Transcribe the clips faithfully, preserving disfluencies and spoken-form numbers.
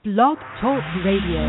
Blog Talk Radio.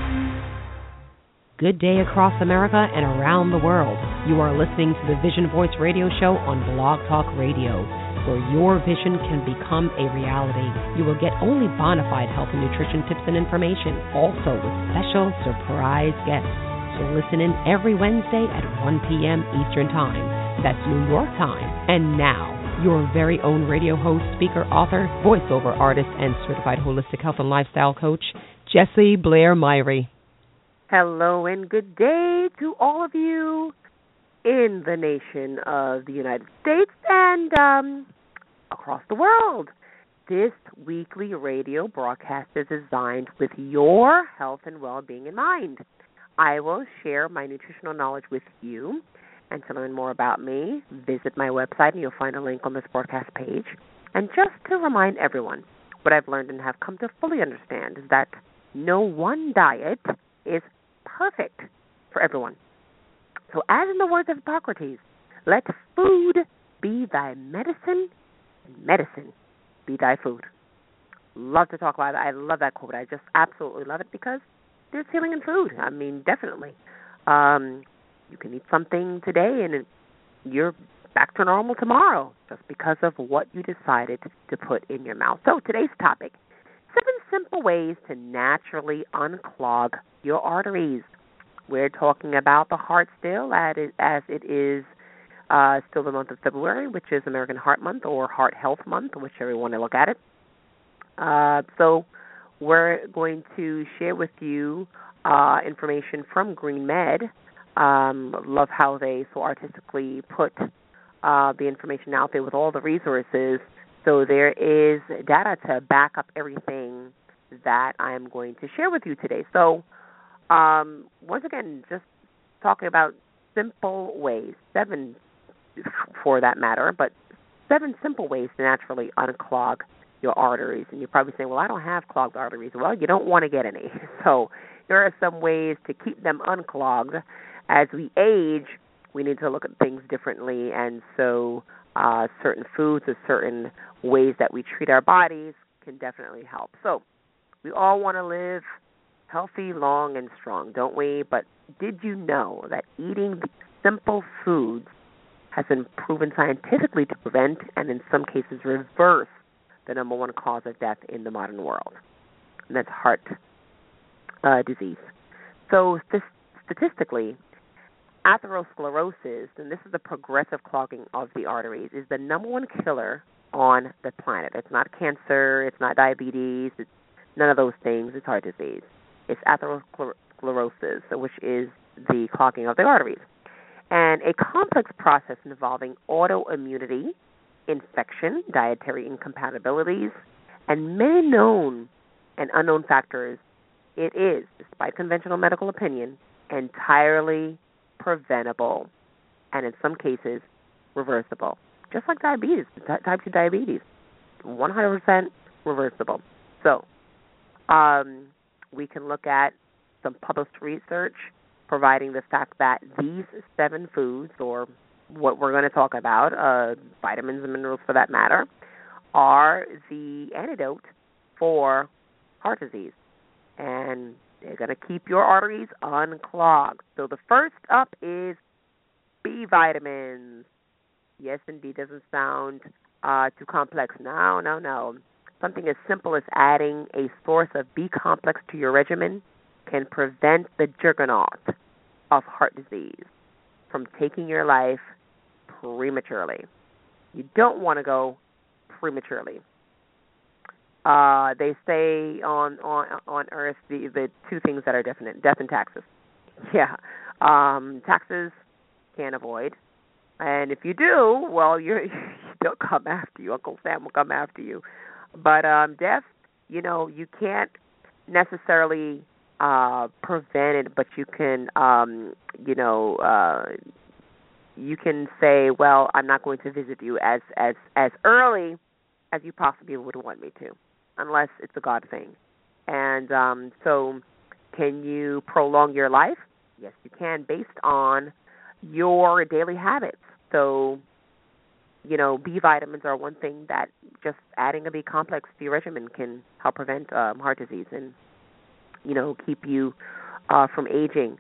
Good day across America and around the world. You are listening to the Vision Voice Radio Show on Blog Talk Radio, where your vision can become a reality. You will get only bona fide health and nutrition tips and information, also with special surprise guests. So listen in every Wednesday at one p.m. Eastern Time. That's New York time. And now, your very own radio host, speaker, author, voiceover artist, and certified holistic health and lifestyle coach, Jessie Blair Myrie. Hello and good day to all of you in the nation of the United States and um, across the world. This weekly radio broadcast is designed with your health and well-being in mind. I will share my nutritional knowledge with you. And to learn more about me, visit my website and you'll find a link on this broadcast page. And just to remind everyone, what I've learned and have come to fully understand is that no one diet is perfect for everyone. So as in the words of Hippocrates, let food be thy medicine and medicine be thy food. Love to talk about it. I love that quote. I just absolutely love it because there's healing in food. I mean, definitely. Um, you can eat something today and you're back to normal tomorrow just because of what you decided to put in your mouth. So today's topic, seven simple ways to naturally unclog your arteries. We're talking about the heart still as it is uh, still the month of February, which is American Heart Month or Heart Health Month, whichever you want to look at it. Uh, so we're going to share with you uh, information from Green Med. Um, love how they so artistically put uh, the information out there with all the resources. So there is data to back up everything that I'm going to share with you today. So um, once again, just talking about simple ways, seven for that matter, but seven simple ways to naturally unclog your arteries. And you're probably saying, well, I don't have clogged arteries. Well, you don't want to get any. So there are some ways to keep them unclogged. As we age, we need to look at things differently, and so uh, certain foods or certain ways that we treat our bodies can definitely help. So we all want to live healthy, long, and strong, don't we? But did you know that eating simple foods has been proven scientifically to prevent and in some cases reverse the number one cause of death in the modern world? And that's heart uh, disease. So this, statistically, atherosclerosis, and this is the progressive clogging of the arteries, is the number one killer on the planet. It's not cancer, it's not diabetes, it's none of those things. It's heart disease. It's atherosclerosis, which is the clogging of the arteries. And a complex process involving autoimmunity, infection, dietary incompatibilities, and many known and unknown factors, it is, despite conventional medical opinion, entirely preventable, and in some cases, reversible. Just like diabetes, type two diabetes, one hundred percent reversible. So um, we can look at some published research providing the fact that these seven foods, or what we're going to talk about, uh, vitamins and minerals for that matter, are the antidote for heart disease. And they're going to keep your arteries unclogged. So the first up is B vitamins. Yes, indeed, doesn't sound uh, too complex. No, no, no. Something as simple as adding a source of B complex to your regimen can prevent the juggernaut of heart disease from taking your life prematurely. You don't want to go prematurely. Uh, they say on, on on Earth the, the two things that are definite, death and taxes. Yeah. Um, taxes can't avoid. And if you do, well, you're, they'll come after you. Uncle Sam will come after you. But um, death, you know, you can't necessarily uh, prevent it, but you can, um, you know, uh, you can say, well, I'm not going to visit you as, as, as early as you possibly would want me to, unless it's a God thing. And um, so can you prolong your life? Yes, you can, based on your daily habits. So, you know, B vitamins are one thing that just adding a B complex to your regimen can help prevent um, heart disease. And you know, keep you uh, from aging.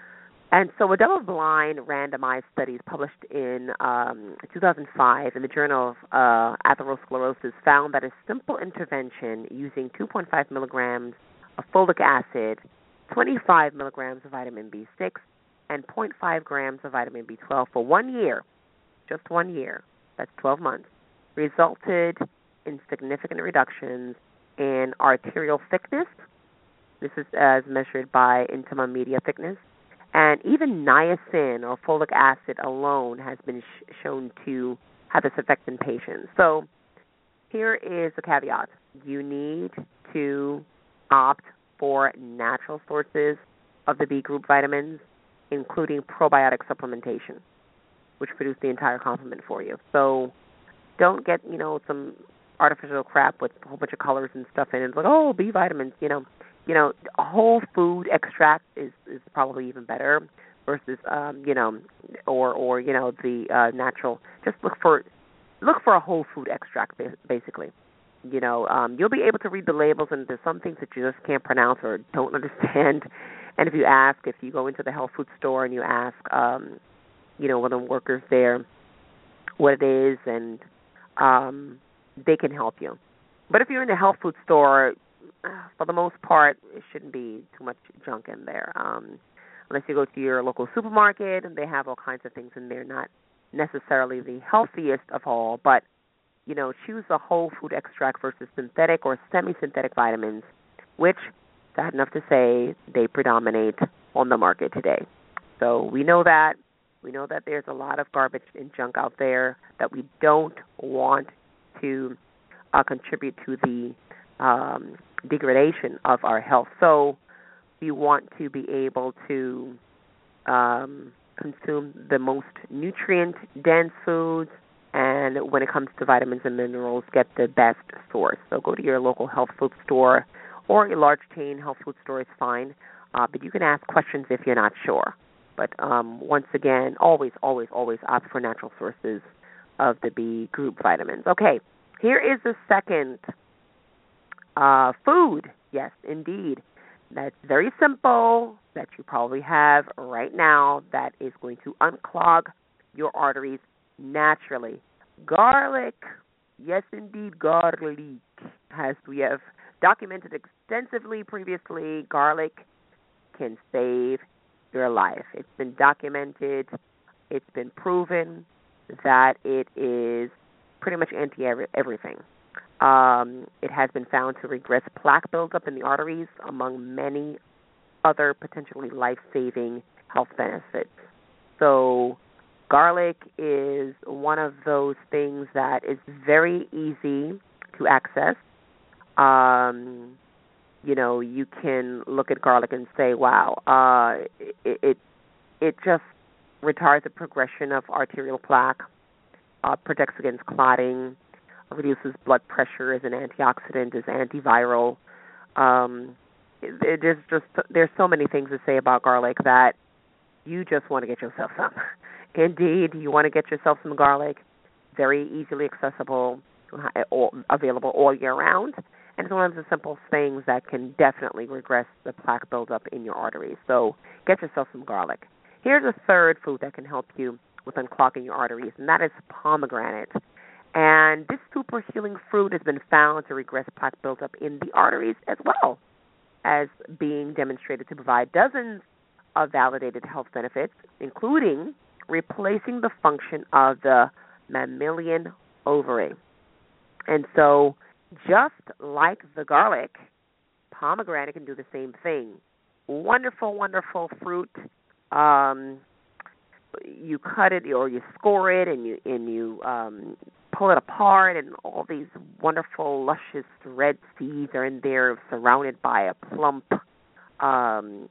And so a double-blind randomized study published in um, two thousand five in the Journal of uh, Atherosclerosis found that a simple intervention using two point five milligrams of folic acid, twenty-five milligrams of vitamin B six, and zero point five grams of vitamin B twelve for one year, just one year, that's twelve months, resulted in significant reductions in arterial thickness. This is as measured by intima media thickness. And even niacin or folic acid alone has been sh- shown to have this effect in patients. So here is a caveat. You need to opt for natural sources of the B group vitamins, including probiotic supplementation, which produce the entire complement for you. So don't get, you know, some artificial crap with a whole bunch of colors and stuff in it. It's like, oh, B vitamins, you know. You know, whole food extract is, is probably even better versus, um, you know, or, or you know, the uh, natural. Just look for look for a whole food extract, basically. You know, um, you'll be able to read the labels, and there's some things that you just can't pronounce or don't understand. And if you ask, if you go into the health food store and you ask, um, you know, one of the workers there what it is, and um, they can help you. But if you're in the health food store, for the most part, it shouldn't be too much junk in there. Um, unless you go to your local supermarket, and they have all kinds of things in there, not necessarily the healthiest of all, but, you know, choose a whole food extract versus synthetic or semi-synthetic vitamins, which, sad enough to say, they predominate on the market today. So we know that. We know that there's a lot of garbage and junk out there that we don't want to uh, contribute to the um, degradation of our health. So we want to be able to um, consume the most nutrient-dense foods, and when it comes to vitamins and minerals, get the best source. So go to your local health food store, or a large chain health food store is fine, uh, but you can ask questions if you're not sure. But um, once again, always, always, always opt for natural sources of the B group vitamins. Okay, here is the second Uh, food, yes, indeed. That's very simple, that you probably have right now, that is going to unclog your arteries naturally. Garlic, yes, indeed, garlic. As we have documented extensively previously, garlic can save your life. It's been documented, it's been proven that it is pretty much anti-everything. Um, it has been found to regress plaque buildup in the arteries, among many other potentially life-saving health benefits. So garlic is one of those things that is very easy to access. Um, you know, you can look at garlic and say, wow, uh, it, it, it just retards the progression of arterial plaque, uh, protects against clotting, reduces blood pressure as an antioxidant, as antiviral. Um, it, it is just there's so many things to say about garlic that you just want to get yourself some. Indeed, you want to get yourself some garlic. Very easily accessible, all, available all year round, and it's one of the simple things that can definitely regress the plaque buildup in your arteries. So get yourself some garlic. Here's a third food that can help you with unclogging your arteries, and that is pomegranate. And this super healing fruit has been found to regress plaque buildup in the arteries as well as being demonstrated to provide dozens of validated health benefits, including replacing the function of the mammalian ovary. And so just like the garlic, pomegranate can do the same thing. Wonderful, wonderful fruit. Um, you cut it or you score it and you and you um, pull it apart, and all these wonderful, luscious red seeds are in there, surrounded by a plump um,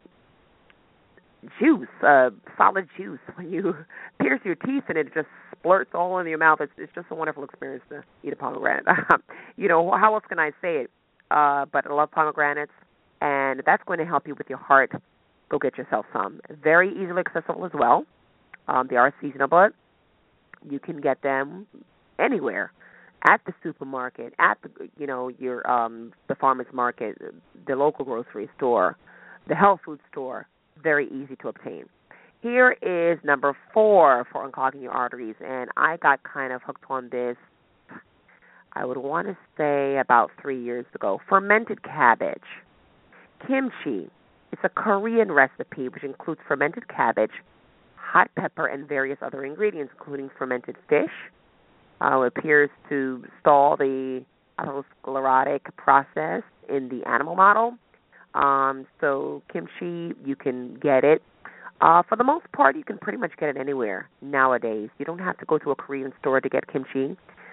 juice, uh, solid juice. When you pierce your teeth and it just splurts all in your mouth, it's, it's just a wonderful experience to eat a pomegranate. You know, how else can I say it? Uh, but I love pomegranates, and that's going to help you with your heart. Go get yourself some. Very easily accessible as well. Um, they are seasonable. You can get them anywhere, at the supermarket, at the you know your um, the farmer's market, the local grocery store. the health food store, very easy to obtain. Here is number four for unclogging your arteries, and I got kind of hooked on this, I would want to say about three years ago. Fermented cabbage. Kimchi. It's a Korean recipe which includes fermented cabbage, hot pepper, and various other ingredients, including fermented fish. Uh, it appears to stall the atherosclerotic process in the animal model. Um, so kimchi, you can get it. Uh, for the most part, you can pretty much get it anywhere nowadays. You don't have to go to a Korean store to get kimchi.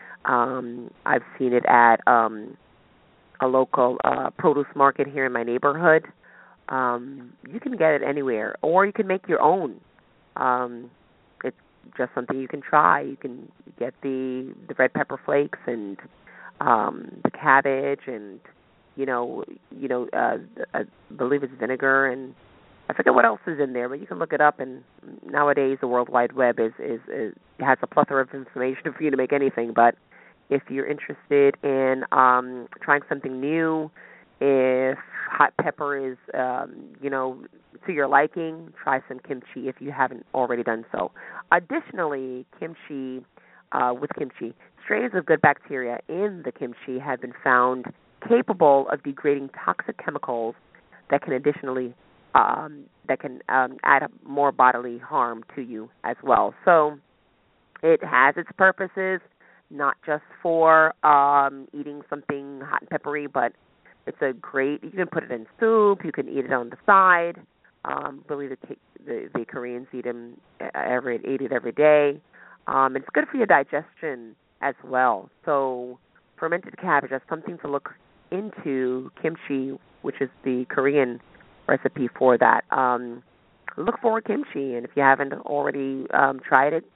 Um, I've seen it at um, a local uh, produce market here in my neighborhood. Um, you can get it anywhere, or you can make your own. Um, it's just something you can try. You can get the the red pepper flakes and um, the cabbage, and you know, you know, uh, I believe it's vinegar, and I forget what else is in there, but you can look it up. And nowadays, the World Wide Web is is, is has a plethora of information for you to make anything. But if you're interested in um, trying something new, if hot pepper is, um, you know, to your liking, try some kimchi if you haven't already done so. Additionally, kimchi, uh, with kimchi, strains of good bacteria in the kimchi have been found capable of degrading toxic chemicals that can additionally, um, that can um, add more bodily harm to you as well. So it has its purposes, not just for um, eating something hot and peppery, but it's a great, you can put it in soup, you can eat it on the side. Um, I believe the, the, the Koreans eat, them every, eat it every day. Um, it's good for your digestion as well. So fermented cabbage, that's something to look into. Kimchi, which is the Korean recipe for that. Um, look for kimchi, and if you haven't already um, tried it,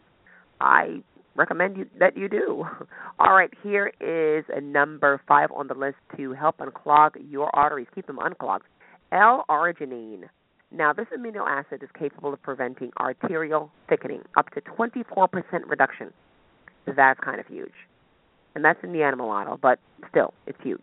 I recommend you, that you do. All right, here is a number five on the list to help unclog your arteries, keep them unclogged. L-arginine. Now, this amino acid is capable of preventing arterial thickening, up to twenty-four percent reduction. That's kind of huge. And that's in the animal model, but still, it's huge.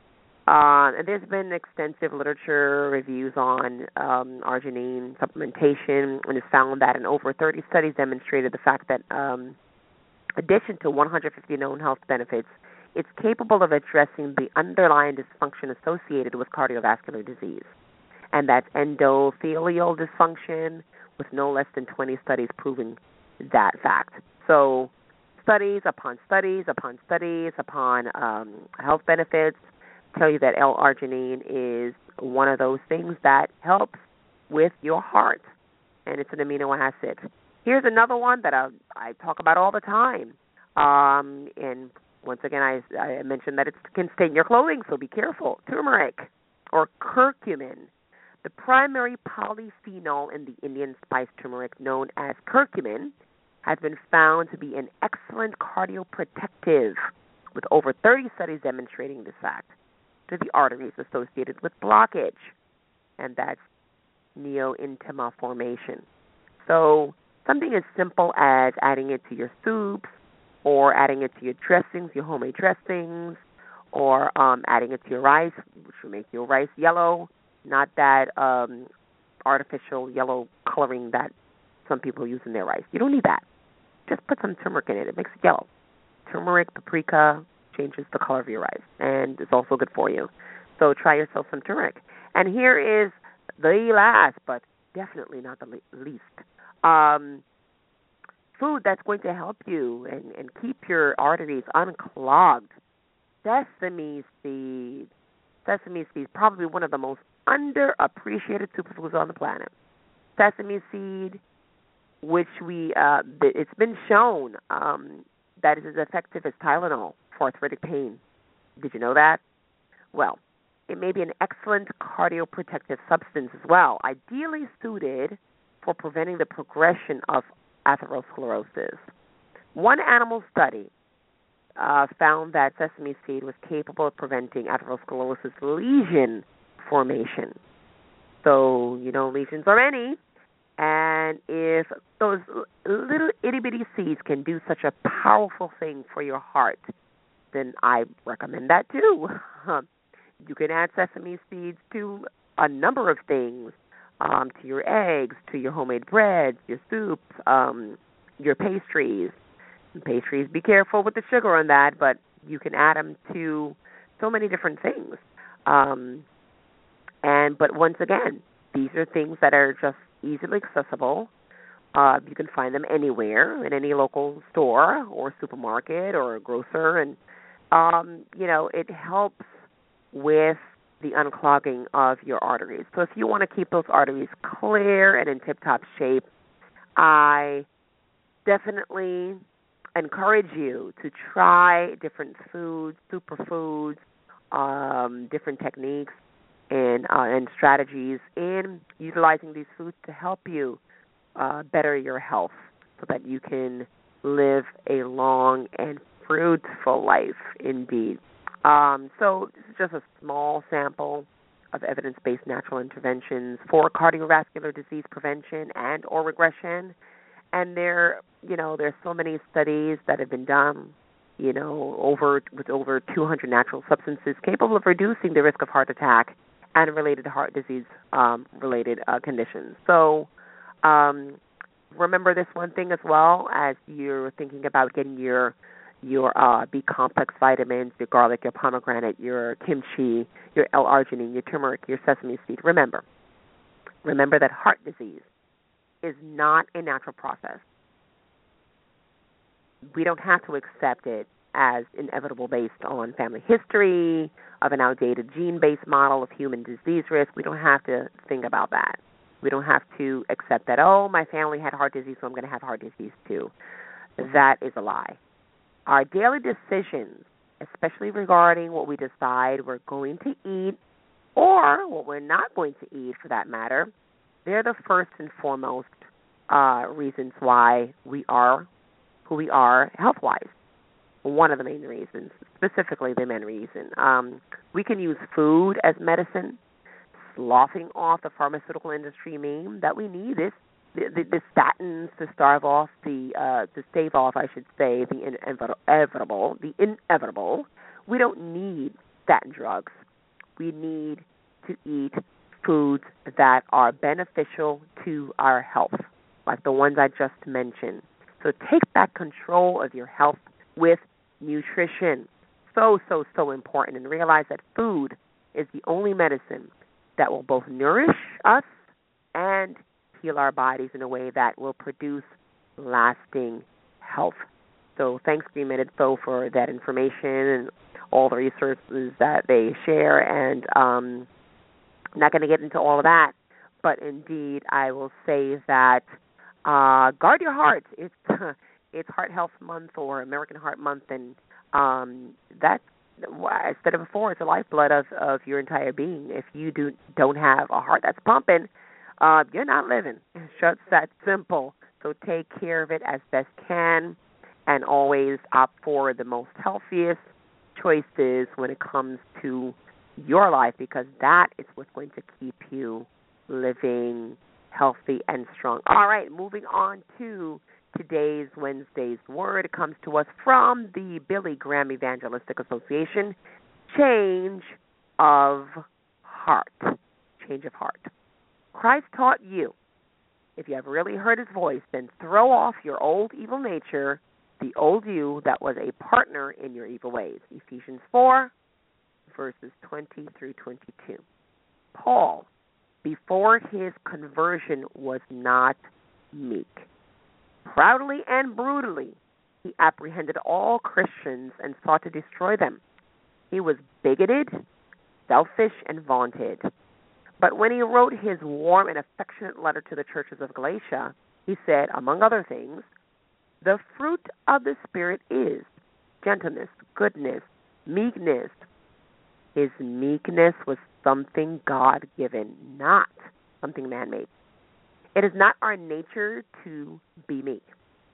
Uh, and there's been extensive literature reviews on um, arginine supplementation, and it's found that in over thirty studies demonstrated the fact that um, addition to one hundred fifty known health benefits, it's capable of addressing the underlying dysfunction associated with cardiovascular disease. And that's endothelial dysfunction, with no less than twenty studies proving that fact. So studies upon studies upon studies upon um, health benefits tell you that L-arginine is one of those things that helps with your heart, and it's an amino acid. Here's another one that I, I talk about all the time. Um, and once again, I, I mentioned that it can stain your clothing, so be careful. Turmeric, or curcumin. The primary polyphenol in the Indian spice turmeric, known as curcumin, has been found to be an excellent cardioprotective, with over thirty studies demonstrating this fact, to the arteries associated with blockage, and that's neointima formation. So something as simple as adding it to your soups, or adding it to your dressings, your homemade dressings, or um, adding it to your rice, which will make your rice yellow, not that um, artificial yellow coloring that some people use in their rice. You don't need that. Just put some turmeric in it. It makes it yellow. Turmeric, paprika, changes the color of your rice, and it's also good for you. So try yourself some turmeric. And here is the last, but definitely not the least, um, food that's going to help you and, and keep your arteries unclogged. Sesame seeds. Sesame seeds, probably one of the most underappreciated superfoods on the planet. Sesame seed, which we, uh, it's been shown um, that it is as effective as Tylenol for arthritic pain. Did you know that? Well, it may be an excellent cardioprotective substance as well, ideally suited for preventing the progression of atherosclerosis. One animal study uh, found that sesame seed was capable of preventing atherosclerosis lesion formation. So, you know, lesions are many, and if those little itty-bitty seeds can do such a powerful thing for your heart, then I recommend that too. You can add sesame seeds to a number of things, um, to your eggs, to your homemade breads, your soups, um, your pastries. Pastries, be careful with the sugar on that, but you can add them to so many different things. Um, and but once again, these are things that are just easily accessible. Uh, you can find them anywhere in any local store or supermarket or a grocer, and um, you know it helps with the unclogging of your arteries. So if you want to keep those arteries clear and in tip-top shape, I definitely encourage you to try different foods, superfoods, um, different techniques, and uh, and strategies in utilizing these foods to help you uh, better your health, so that you can live a long and fruitful life indeed. Um, so this is just a small sample of evidence-based natural interventions for cardiovascular disease prevention and or regression. And there, you know, there's so many studies that have been done, you know, over with over two hundred natural substances capable of reducing the risk of heart attack and related heart disease um, related uh, conditions. So um, remember this one thing as well as you're thinking about getting your your uh, B complex vitamins, your garlic, your pomegranate, your kimchi, your L-arginine, your turmeric, your sesame seed. Remember, remember that heart disease is not a natural process. We don't have to accept it as inevitable based on family history, of an outdated gene-based model of human disease risk. We don't have to think about that. We don't have to accept that, oh, my family had heart disease, so I'm going to have heart disease too. That is a lie. Our daily decisions, especially regarding what we decide we're going to eat or what we're not going to eat for that matter, they're the first and foremost uh, reasons why we are who we are health-wise. One of the main reasons, specifically the main reason. Um, we can use food as medicine, sloughing off the pharmaceutical industry meme that we need this the, the, the statins to starve off the uh, to stave off, I should say, the inevitable. The inevitable. We don't need statin drugs. We need to eat foods that are beneficial to our health, like the ones I just mentioned. So take back control of your health with nutrition. So, so, so important. And realize that food is the only medicine that will both nourish us and heal our bodies in a way that will produce lasting health. So thanks, Green Minute Info, for that information and all the resources that they share. And um, I'm not going to get into all of that, but indeed I will say that uh, guard your heart. It's it's Heart Health Month or American Heart Month, and um, that's, I said it before, it's the lifeblood of, of your entire being. If you do, don't have a heart that's pumping, uh, you're not living. It's just that simple. So take care of it as best can, and always opt for the most healthiest choices when it comes to your life, because that is what's going to keep you living healthy and strong. All right, moving on to today's Wednesday's word. It comes to us from the Billy Graham Evangelistic Association, change of heart. Change of heart. Christ taught you, if you have really heard his voice, then throw off your old evil nature, the old you that was a partner in your evil ways. Ephesians four, verses twenty through twenty-two. Paul, before his conversion, was not meek. Proudly and brutally, he apprehended all Christians and sought to destroy them. He was bigoted, selfish, and vaunted. But when he wrote his warm and affectionate letter to the churches of Galatia, he said, among other things, the fruit of the Spirit is gentleness, goodness, meekness. His meekness was something God-given, not something man-made. It is not our nature to be meek.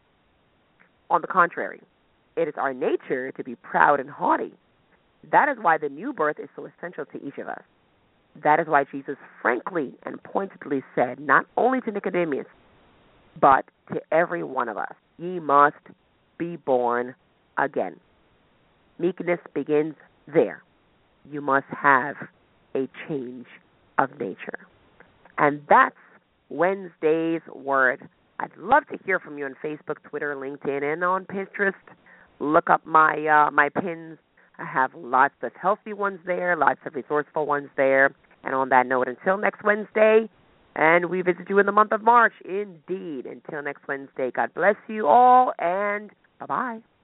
On the contrary, it is our nature to be proud and haughty. That is why the new birth is so essential to each of us. That is why Jesus frankly and pointedly said, not only to Nicodemus, but to every one of us, ye must be born again. Meekness begins there. You must have a change of nature. And that's Wednesday's word. I'd love to hear from you on Facebook, Twitter, LinkedIn, and on Pinterest. Look up my uh, my pins. I have lots of healthy ones there, lots of resourceful ones there. And on that note, until next Wednesday, and we visit you in the month of March, indeed. Until next Wednesday, God bless you all, and bye-bye.